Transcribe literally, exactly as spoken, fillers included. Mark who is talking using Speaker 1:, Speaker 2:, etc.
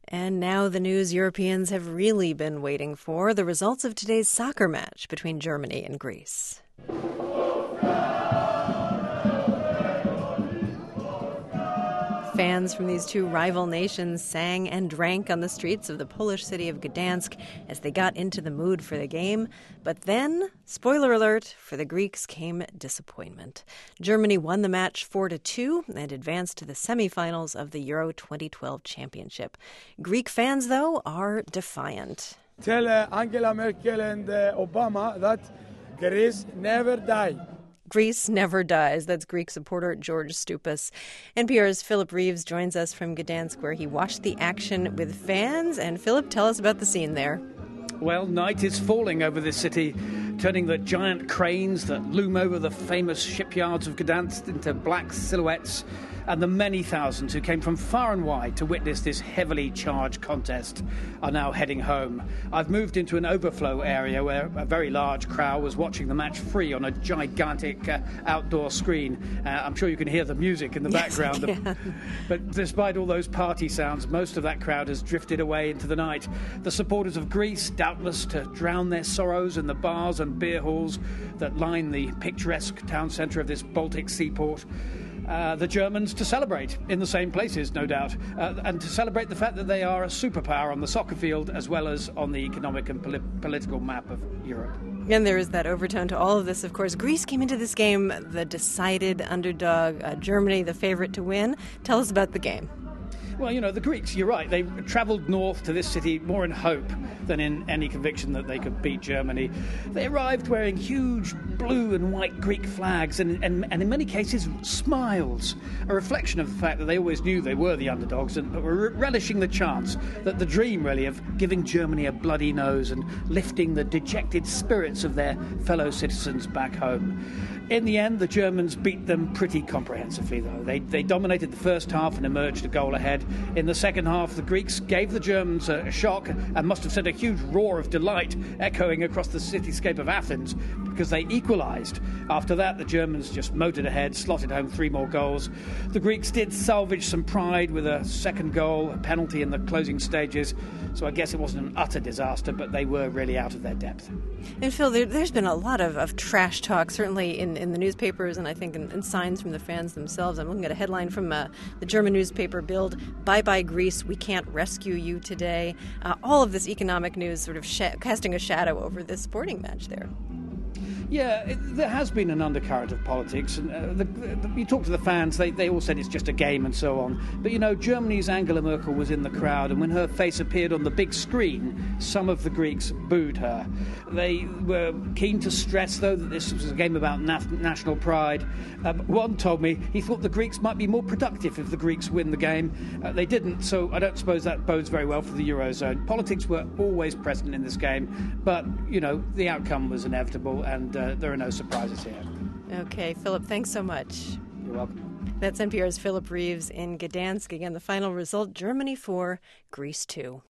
Speaker 1: And now the news Europeans have really been waiting for, the results of today's soccer match between Germany and Greece. Fans from these two rival nations sang and drank on the streets of the Polish city of Gdansk as they got into the mood for the game. But then, spoiler alert, for the Greeks came disappointment. Germany won the match four to two and advanced to the semifinals of the Euro twenty twelve Championship. Greek fans, though, are defiant.
Speaker 2: Tell uh, Angela Merkel and uh, Obama that Greece never die.
Speaker 1: Greece never dies. That's Greek supporter George Stoupas. N P R's Philip Reeves joins us from Gdansk, where he watched the action with fans. And Philip, tell us about the scene there.
Speaker 3: Well, night is falling over this city, turning the giant cranes that loom over the famous shipyards of Gdansk into black silhouettes, and the many thousands who came from far and wide to witness this heavily charged contest are now heading home. I've moved into an overflow area where a very large crowd was watching the match free on a gigantic uh, outdoor screen. Uh, I'm sure you can hear the music in the
Speaker 1: yes,
Speaker 3: background. But despite all those party sounds, most of that crowd has drifted away into the night. The supporters of Greece, doubtless to drown their sorrows in the bars and beer halls that line the picturesque town centre of this Baltic seaport. Uh, the Germans to celebrate in the same places, no doubt, uh, and to celebrate the fact that they are a superpower on the soccer field as well as on the economic and poli- political map of Europe.
Speaker 1: And there is that overtone to all of this, of course. Greece came into this game the decided underdog, uh, Germany the favorite to win. Tell us about the game.
Speaker 3: Well, you know, the Greeks, you're right, they travelled north to this city more in hope than in any conviction that they could beat Germany. They arrived wearing huge blue and white Greek flags and, and, and in many cases, smiles, a reflection of the fact that they always knew they were the underdogs, and, but were relishing the chance, that the dream, really, of giving Germany a bloody nose and lifting the dejected spirits of their fellow citizens back home. In the end, the Germans beat them pretty comprehensively, though. They, they dominated the first half and emerged a goal ahead. In the second half, the Greeks gave the Germans a shock and must have sent a huge roar of delight echoing across the cityscape of Athens because they equalised. After that, the Germans just motored ahead, slotted home three more goals. The Greeks did salvage some pride with a second goal, a penalty in the closing stages. So I guess it wasn't an utter disaster, but they were really out of their depth.
Speaker 1: And Phil, there, there's been a lot of, of trash talk, certainly in, in the newspapers and I think in, in signs from the fans themselves. I'm looking at a headline from uh, the German newspaper Bild, "Bye-bye Greece, we can't rescue you today." Uh, all of this economic news sort of sh- casting a shadow over this sporting match there.
Speaker 3: Yeah, it, there has been an undercurrent of politics. And uh, the, the, you talk to the fans, they, they all said it's just a game and so on. But, you know, Germany's Angela Merkel was in the crowd, and when her face appeared on the big screen, some of the Greeks booed her. They were keen to stress, though, that this was a game about nat- national pride. Uh, one told me he thought the Greeks might be more productive if the Greeks win the game. Uh, they didn't, so I don't suppose that bodes very well for the Eurozone. Politics were always present in this game, but, you know, the outcome was inevitable, and uh, there are no surprises here.
Speaker 1: Okay, Philip, thanks so much.
Speaker 3: You're welcome.
Speaker 1: That's N P R's Philip Reeves in Gdansk. Again, the final result, Germany four, Greece two.